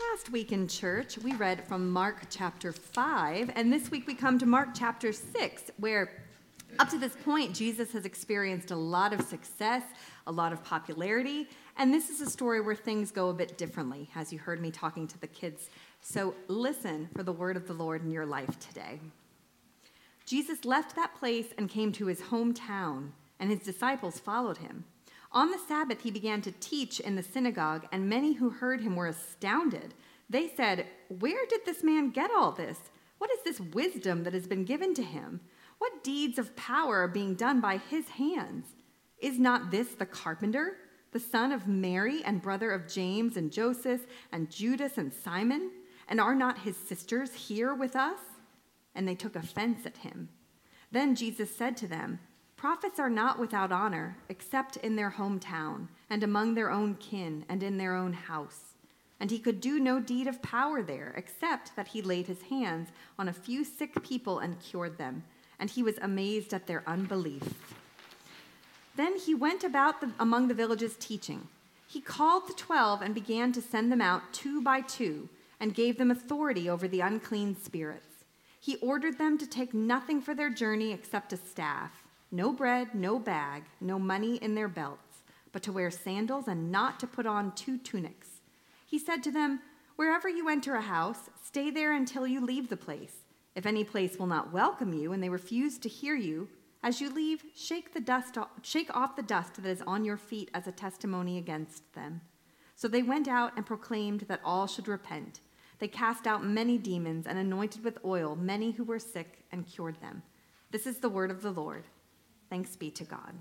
Last week in church, we read from Mark chapter 5, and this week we come to Mark chapter 6, where up to this point, Jesus has experienced a lot of success, a lot of popularity, and this is a story where things go a bit differently, as you heard me talking to the kids. So listen for the word of the Lord in your life today. Jesus left that place and came to his hometown, and his disciples followed him. On the Sabbath, he began to teach in the synagogue, and many who heard him were astounded. They said, "Where did this man get all this? What is this wisdom that has been given to him? What deeds of power are being done by his hands? Is not this the carpenter, the son of Mary and brother of James and Joseph and Judas and Simon? And are not his sisters here with us?" And they took offense at him. Then Jesus said to them, "Prophets are not without honor, except in their hometown, and among their own kin, and in their own house." And he could do no deed of power there, except that he laid his hands on a few sick people and cured them. And he was amazed at their unbelief. Then he went about among the villages teaching. He called the 12 and began to send them out 2 by 2, and gave them authority over the unclean spirits. He ordered them to take nothing for their journey except a staff. No bread, no bag, no money in their belts, but to wear sandals and not to put on 2 tunics. He said to them, "Wherever you enter a house, stay there until you leave the place. If any place will not welcome you and they refuse to hear you, as you leave, shake off the dust that is on your feet as a testimony against them." So they went out and proclaimed that all should repent. They cast out many demons and anointed with oil many who were sick and cured them. This is the word of the Lord. Thanks be to God.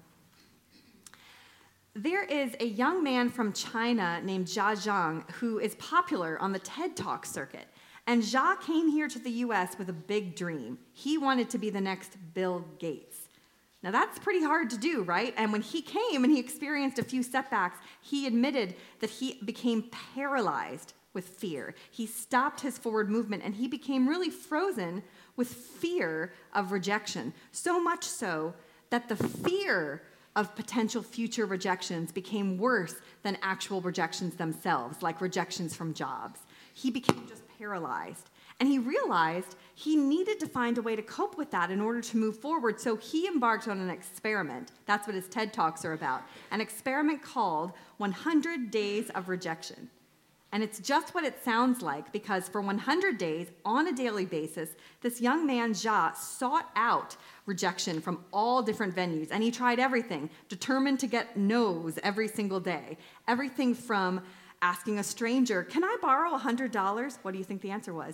There is a young man from China named Jia Zhang who is popular on the TED Talk circuit. And Jia came here to the U.S. with a big dream. He wanted to be the next Bill Gates. Now that's pretty hard to do, right? And when he came and he experienced a few setbacks, he admitted that he became paralyzed with fear. He stopped his forward movement and he became really frozen with fear of rejection. So much so that the fear of potential future rejections became worse than actual rejections themselves, like rejections from jobs. He became just paralyzed. And he realized he needed to find a way to cope with that in order to move forward. So he embarked on an experiment. That's what his TED Talks are about. An experiment called 100 Days of Rejection. And it's just what it sounds like, because for 100 days, on a daily basis, this young man, Jia, sought out rejection from all different venues. And he tried everything, determined to get no's every single day. Everything from asking a stranger, "Can I borrow $100? What do you think the answer was?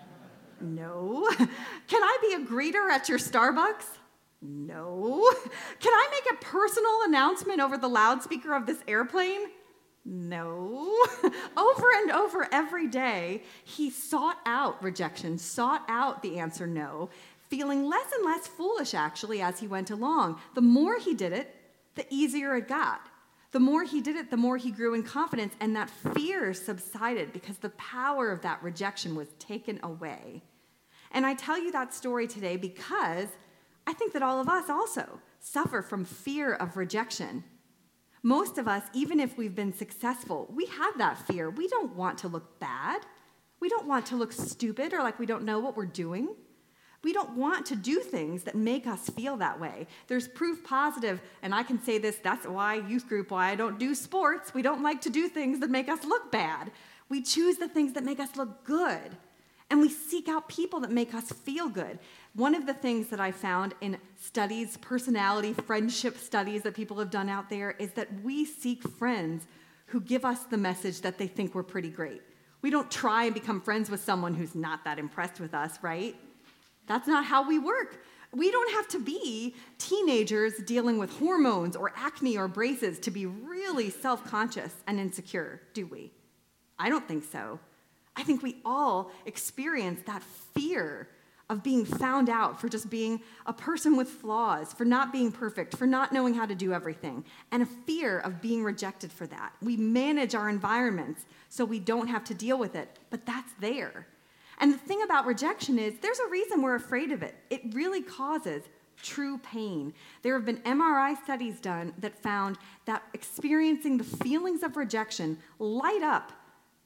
No. "Can I be a greeter at your Starbucks? No. "Can I make a personal announcement over the loudspeaker of this airplane? No." Over and over every day, he sought out rejection, sought out the answer no, feeling less and less foolish, actually, as he went along. The more he did it, the easier it got. The more he did it, the more he grew in confidence, and that fear subsided because the power of that rejection was taken away. And I tell you that story today because I think that all of us also suffer from fear of rejection. Most of us, even if we've been successful, we have that fear. We don't want to look bad. We don't want to look stupid or like we don't know what we're doing. We don't want to do things that make us feel that way. There's proof positive, and I can say this, that's why youth group, why I don't do sports. We don't like to do things that make us look bad. We choose the things that make us look good. And we seek out people that make us feel good. One of the things that I found in studies, personality, friendship studies that people have done out there is that we seek friends who give us the message that they think we're pretty great. We don't try and become friends with someone who's not that impressed with us, right? That's not how we work. We don't have to be teenagers dealing with hormones or acne or braces to be really self-conscious and insecure, do we? I don't think so. I think we all experience that fear of being found out for just being a person with flaws, for not being perfect, for not knowing how to do everything, and a fear of being rejected for that. We manage our environments so we don't have to deal with it, but that's there. And the thing about rejection is there's a reason we're afraid of it. It really causes true pain. There have been MRI studies done that found that experiencing the feelings of rejection light up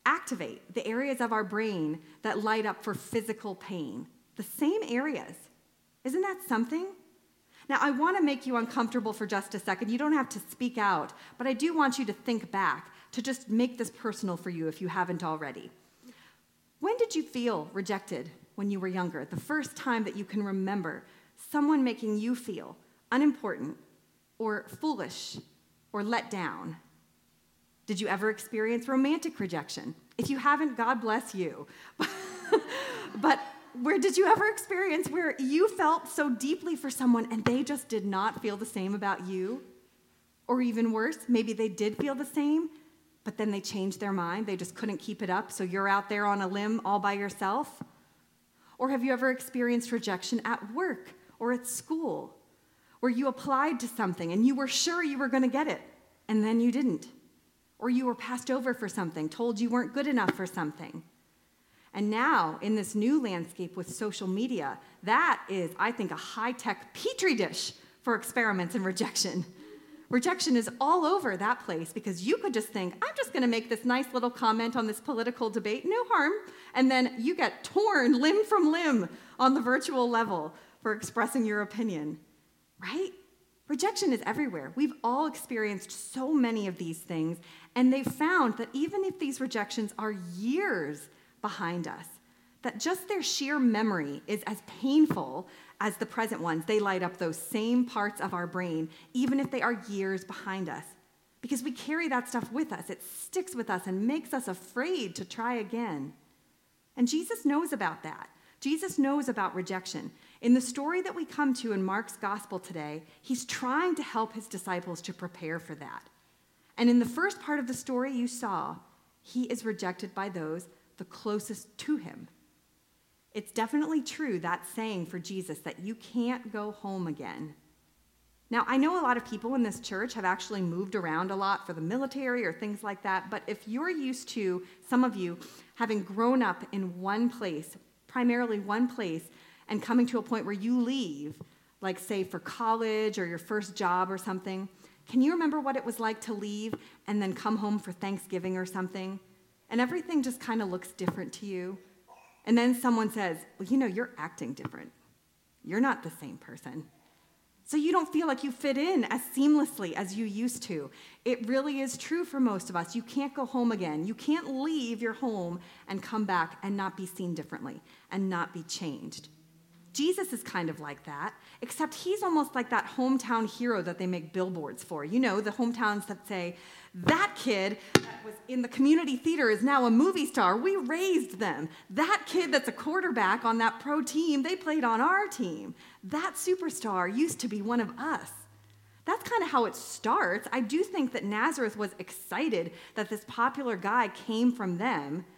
activate the areas of our brain that light up for physical pain. The same areas. Isn't that something? Now, I want to make you uncomfortable for just a second. You don't have to speak out, but I do want you to think back to just make this personal for you if you haven't already. When did you feel rejected when you were younger? The first time that you can remember someone making you feel unimportant or foolish or let down. Did you ever experience romantic rejection? If you haven't, God bless you. But where did you ever experience where you felt so deeply for someone and they just did not feel the same about you? Or even worse, maybe they did feel the same, but then they changed their mind. They just couldn't keep it up, so you're out there on a limb all by yourself? Or have you ever experienced rejection at work or at school, where you applied to something and you were sure you were going to get it, and then you didn't? Or you were passed over for something, told you weren't good enough for something. And now, in this new landscape with social media, that is, I think, a high-tech petri dish for experiments and rejection. Rejection is all over that place because you could just think, I'm just going to make this nice little comment on this political debate, no harm, and then you get torn limb from limb on the virtual level for expressing your opinion, right? Rejection is everywhere. We've all experienced so many of these things, and they've found that even if these rejections are years behind us, that just their sheer memory is as painful as the present ones. They light up those same parts of our brain, even if they are years behind us, because we carry that stuff with us. It sticks with us and makes us afraid to try again. And Jesus knows about that. Jesus knows about rejection. In the story that we come to in Mark's gospel today, he's trying to help his disciples to prepare for that. And in the first part of the story you saw, he is rejected by those the closest to him. It's definitely true, that saying for Jesus, that you can't go home again. Now, I know a lot of people in this church have actually moved around a lot for the military or things like that, but if you're used to, some of you, having grown up in one place, primarily one place, and coming to a point where you leave, like say for college or your first job or something, can you remember what it was like to leave and then come home for Thanksgiving or something, and everything just kind of looks different to you? And then someone says, well, you know, you're acting different. You're not the same person. So you don't feel like you fit in as seamlessly as you used to. It really is true for most of us. You can't go home again. You can't leave your home and come back and not be seen differently and not be changed. Jesus is kind of like that, except he's almost like that hometown hero that they make billboards for. You know, the hometowns that say, that kid that was in the community theater is now a movie star. We raised them. That kid that's a quarterback on that pro team, they played on our team. That superstar used to be one of us. That's kind of how it starts. I do think that Nazareth was excited that this popular guy came from them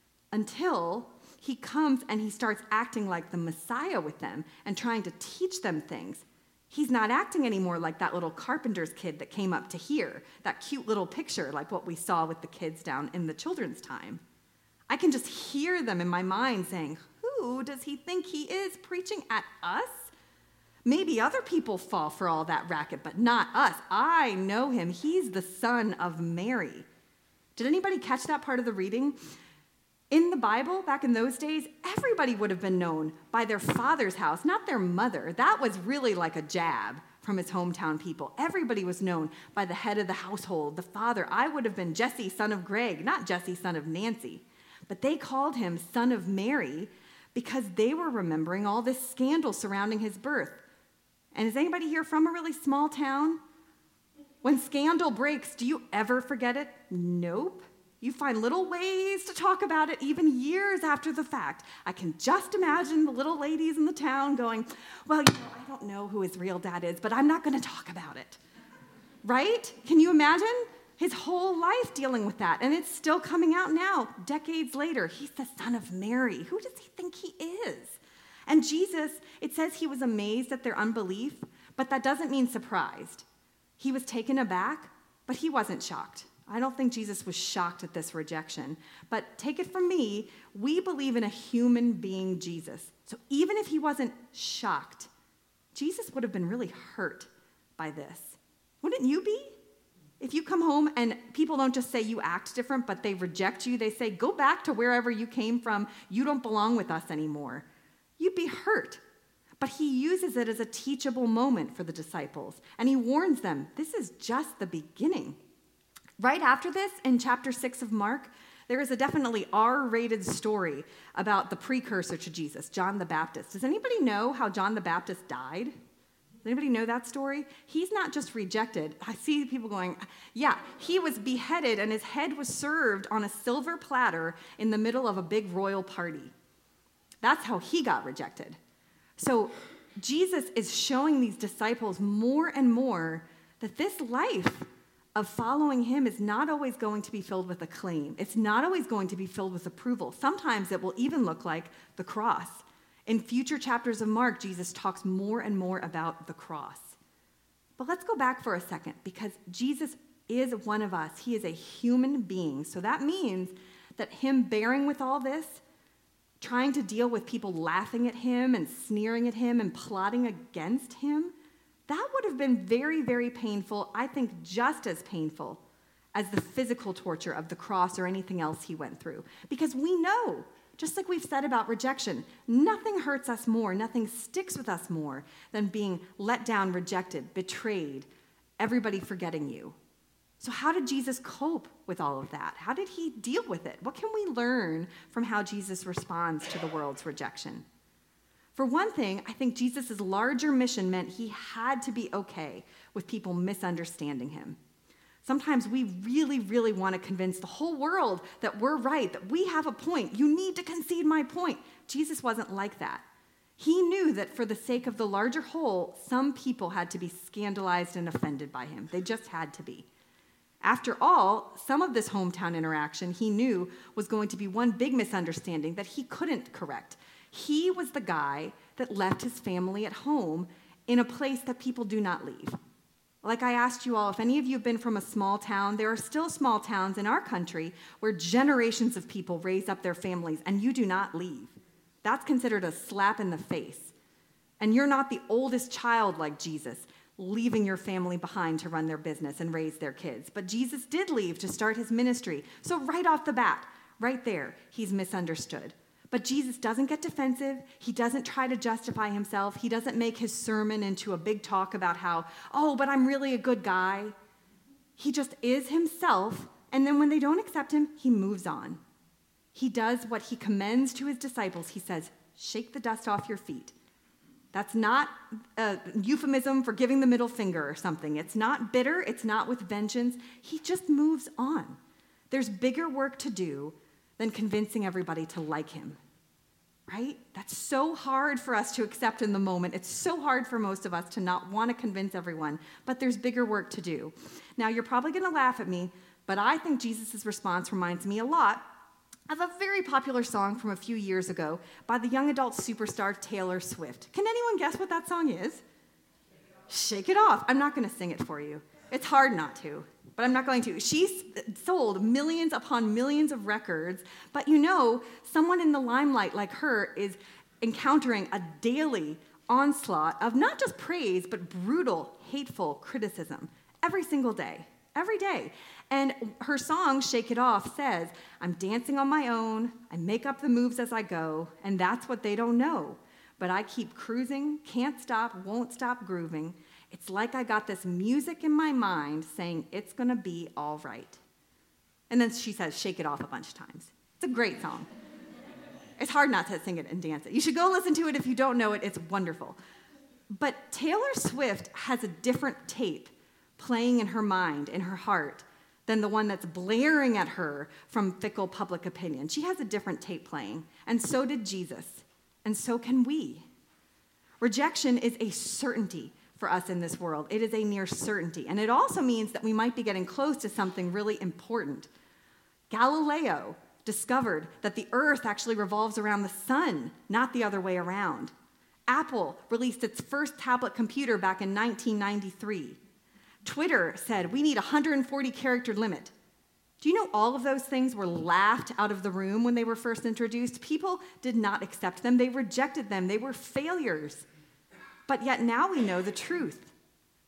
until he comes and he starts acting like the Messiah with them and trying to teach them things. He's not acting anymore like that little carpenter's kid that came up to here, that cute little picture like what we saw with the kids down in the children's time. I can just hear them in my mind saying, who does he think he is preaching at us? Maybe other people fall for all that racket, but not us. I know him. He's the son of Mary. Did anybody catch that part of the reading? In the Bible, back in those days, everybody would have been known by their father's house, not their mother. That was really like a jab from his hometown people. Everybody was known by the head of the household, the father. I would have been Jesse, son of Greg, not Jesse, son of Nancy. But they called him son of Mary because they were remembering all this scandal surrounding his birth. And is anybody here from a really small town? When scandal breaks, do you ever forget it? Nope. You find little ways to talk about it even years after the fact. I can just imagine the little ladies in the town going, well, you know, I don't know who his real dad is, but I'm not going to talk about it. Right? Can you imagine? His whole life dealing with that. And it's still coming out now, decades later. He's the son of Mary. Who does he think he is? And Jesus, it says he was amazed at their unbelief, but that doesn't mean surprised. He was taken aback, but he wasn't shocked. I don't think Jesus was shocked at this rejection. But take it from me, we believe in a human being, Jesus. So even if he wasn't shocked, Jesus would have been really hurt by this. Wouldn't you be? If you come home and people don't just say you act different, but they reject you, they say, go back to wherever you came from. You don't belong with us anymore. You'd be hurt. But he uses it as a teachable moment for the disciples. And he warns them, this is just the beginning. Right after this, in chapter 6 of Mark, there is a definitely R-rated story about the precursor to Jesus, John the Baptist. Does anybody know how John the Baptist died? Does anybody know that story? He's not just rejected. I see people going, yeah, he was beheaded and his head was served on a silver platter in the middle of a big royal party. That's how he got rejected. So Jesus is showing these disciples more and more that this life of following him is not always going to be filled with acclaim. It's not always going to be filled with approval. Sometimes it will even look like the cross. In future chapters of Mark, Jesus talks more and more about the cross. But let's go back for a second, because Jesus is one of us. He is a human being. So that means that him bearing with all this, trying to deal with people laughing at him and sneering at him and plotting against him, that would have been very, very painful, I think just as painful as the physical torture of the cross or anything else he went through. Because we know, just like we've said about rejection, nothing hurts us more, nothing sticks with us more than being let down, rejected, betrayed, everybody forgetting you. So how did Jesus cope with all of that? How did he deal with it? What can we learn from how Jesus responds to the world's rejection? For one thing, I think Jesus' larger mission meant he had to be okay with people misunderstanding him. Sometimes we really, really want to convince the whole world that we're right, that we have a point. You need to concede my point. Jesus wasn't like that. He knew that for the sake of the larger whole, some people had to be scandalized and offended by him. They just had to be. After all, some of this hometown interaction he knew was going to be one big misunderstanding that he couldn't correct. He was the guy that left his family at home in a place that people do not leave. Like I asked you all, if any of you have been from a small town, there are still small towns in our country where generations of people raise up their families and you do not leave. That's considered a slap in the face. And you're not the oldest child like Jesus, leaving your family behind to run their business and raise their kids. But Jesus did leave to start his ministry. So right off the bat, right there, he's misunderstood. But Jesus doesn't get defensive. He doesn't try to justify himself. He doesn't make his sermon into a big talk about how, oh, but I'm really a good guy. He just is himself, and then when they don't accept him, he moves on. He does what he commends to his disciples. He says, shake the dust off your feet. That's not a euphemism for giving the middle finger or something. It's not bitter. It's not with vengeance. He just moves on. There's bigger work to do than convincing everybody to like him, right? That's so hard for us to accept in the moment. It's so hard for most of us to not want to convince everyone, but there's bigger work to do. Now, you're probably going to laugh at me, but I think Jesus' response reminds me a lot of a very popular song from a few years ago by the young adult superstar Taylor Swift. Can anyone guess what that song is? Shake It Off. I'm not going to sing it for you. It's hard not to. But I'm not going to. She's sold millions upon millions of records, but you know, someone in the limelight like her is encountering a daily onslaught of not just praise, but brutal, hateful criticism every single day, every day. And her song, Shake It Off, says, I'm dancing on my own, I make up the moves as I go, and that's what they don't know. But I keep cruising, can't stop, won't stop grooving. It's like I got this music in my mind saying it's going to be all right. And then she says, shake it off a bunch of times. It's a great song. It's hard not to sing it and dance it. You should go listen to it if you don't know it. It's wonderful. But Taylor Swift has a different tape playing in her mind, in her heart, than the one that's blaring at her from fickle public opinion. She has a different tape playing, and so did Jesus, and so can we. Rejection is a certainty for us in this world. It is a near certainty. And it also means that we might be getting close to something really important. Galileo discovered that the earth actually revolves around the sun, not the other way around. Apple released its first tablet computer back in 1993. Twitter said, we need a 140-character limit. Do you know all of those things were laughed out of the room when they were first introduced? People did not accept them. They rejected them. They were failures. But yet now we know the truth.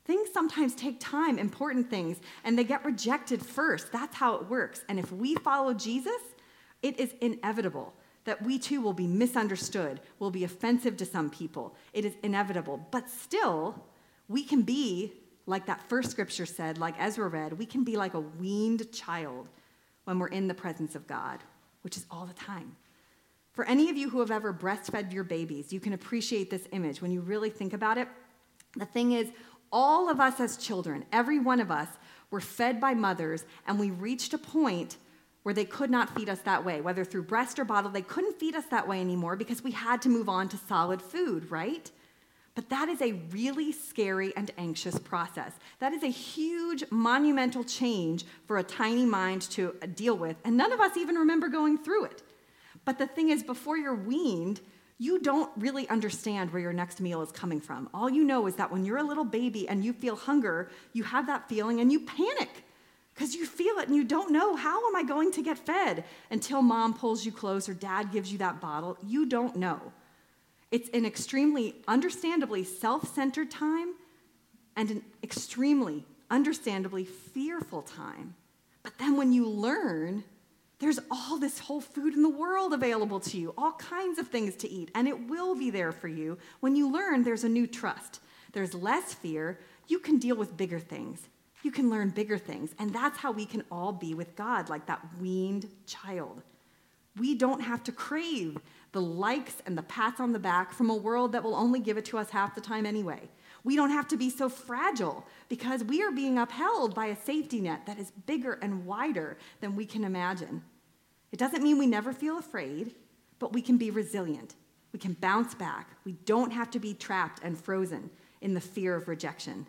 Things sometimes take time, important things, and they get rejected first. That's how it works. And if we follow Jesus, it is inevitable that we too will be misunderstood, will be offensive to some people. It is inevitable. But still, we can be, like that first scripture said, like Ezra read, we can be like a weaned child when we're in the presence of God, which is all the time. For any of you who have ever breastfed your babies, you can appreciate this image. When you really think about it, the thing is, all of us as children, every one of us, were fed by mothers, and we reached a point where they could not feed us that way, whether through breast or bottle. They couldn't feed us that way anymore because we had to move on to solid food, right? But that is a really scary and anxious process. That is a huge, monumental change for a tiny mind to deal with, and none of us even remember going through it. But the thing is, before you're weaned, you don't really understand where your next meal is coming from. All you know is that when you're a little baby and you feel hunger, you have that feeling and you panic because you feel it and you don't know, how am I going to get fed? Until mom pulls you close or dad gives you that bottle. You don't know. It's an extremely, understandably self-centered time and an extremely, understandably fearful time. But then when you learn, there's all this whole food in the world available to you, all kinds of things to eat, and it will be there for you. When you learn, there's a new trust. There's less fear. You can deal with bigger things. You can learn bigger things, and that's how we can all be with God, like that weaned child. We don't have to crave the likes and the pats on the back from a world that will only give it to us half the time anyway. We don't have to be so fragile because we are being upheld by a safety net that is bigger and wider than we can imagine. It doesn't mean we never feel afraid, but we can be resilient. We can bounce back. We don't have to be trapped and frozen in the fear of rejection.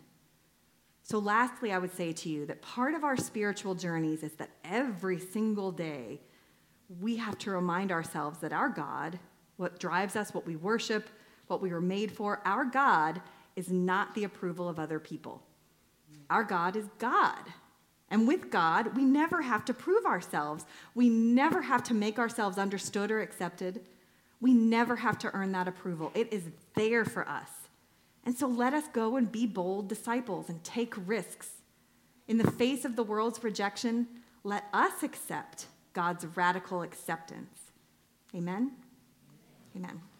So lastly, I would say to you that part of our spiritual journeys is that every single day we have to remind ourselves that our God, what drives us, what we worship, what we were made for, our God is not the approval of other people. Our God is God. And with God, we never have to prove ourselves. We never have to make ourselves understood or accepted. We never have to earn that approval. It is there for us. And so let us go and be bold disciples and take risks. In the face of the world's rejection, let us accept God's radical acceptance. Amen? Amen.